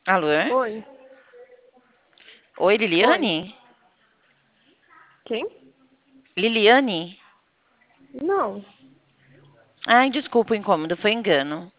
Alô? Oi. Oi, Oi. Liliane? Quem? Liliane? Não. Ai, desculpa o incômodo, foi engano.